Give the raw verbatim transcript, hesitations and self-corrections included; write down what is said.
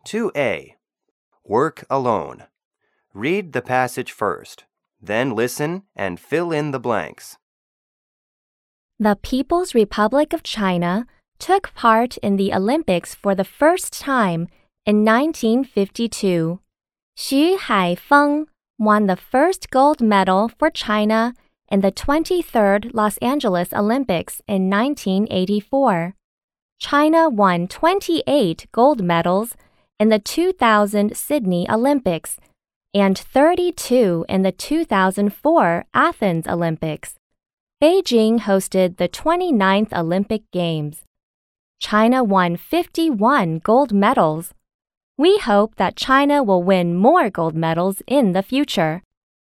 two A. Work alone. Read the passage first, then listen and fill in the blanks. The People's Republic of China took part in the Olympics for the first time in nineteen fifty-two. Xu Haifeng won the first gold medal for China in the twenty-third Los Angeles Olympics in nineteen eighty-four. China won twenty-eight gold medals in the two thousand Sydney Olympics and thirty-two in the two thousand four Athens Olympics. Beijing hosted the twenty-ninth Olympic Games. China won fifty-one gold medals. We hope that China will win more gold medals in the future.